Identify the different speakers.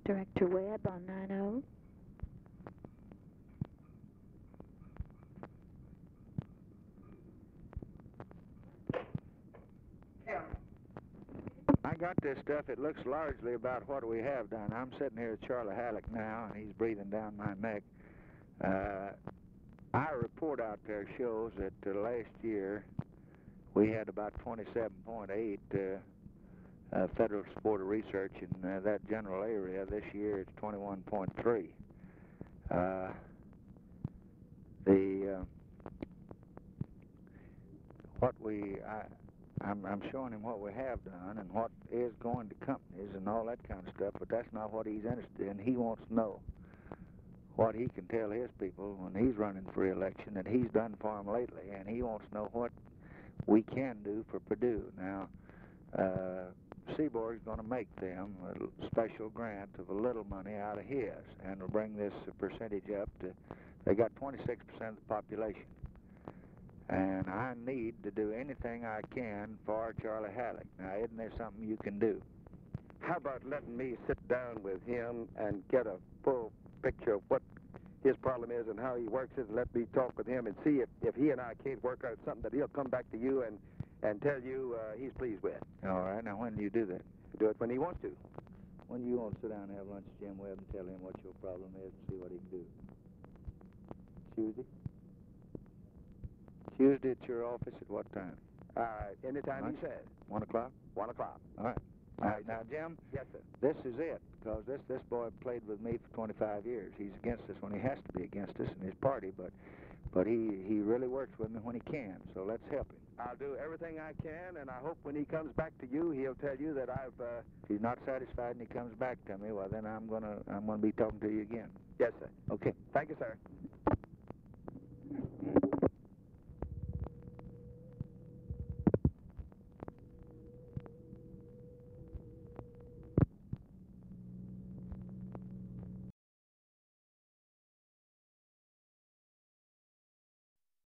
Speaker 1: Director Webb on 90.
Speaker 2: I got this stuff. It looks largely about what we have done. I'm sitting here with Charlie Halleck now, and he's breathing down my neck. Our report out there shows that last year we had about 27.8 federal support of research in that general area. This year it's 21.3. I'm showing him what we have done and what is going to companies and all that kind of stuff, but that's not what he's interested in. He wants to know what he can tell his people when he's running for re-election that he's done for them lately, and he wants to know what we can do for Purdue. Now, Seaborg's going to make them a special grant of a little money out of his, and will bring this percentage up to, they got 26% of the population. And I need to do anything I can for Charlie Halleck. Now, isn't there something you can do?
Speaker 3: How about letting me sit down with him and get a full picture of what his problem is and how he works it, and let me talk with him and see if he and I can't work out something that he'll come back to you and tell you he's pleased with.
Speaker 2: All right. Now, when do you do that?
Speaker 3: Do it when he wants to.
Speaker 2: When do you want to sit down and have lunch with Jim Webb and tell him what your problem is and see what he can do? Tuesday? Tuesday at your office at what time?
Speaker 3: Anytime he says.
Speaker 2: 1 o'clock?
Speaker 3: 1 o'clock.
Speaker 2: All right. Now, Jim.
Speaker 3: Yes, sir.
Speaker 2: This is it, because this boy played with me for 25 years. He's against us when he has to be against us in his party, but he really works with me when he can. So let's help him.
Speaker 3: I'll do everything I can, and I hope when he comes back to you, he'll tell you that I've.
Speaker 2: If he's not satisfied and he comes back to me, well then I'm gonna be talking to you again.
Speaker 3: Yes, sir.
Speaker 2: Okay.
Speaker 3: Thank you, sir.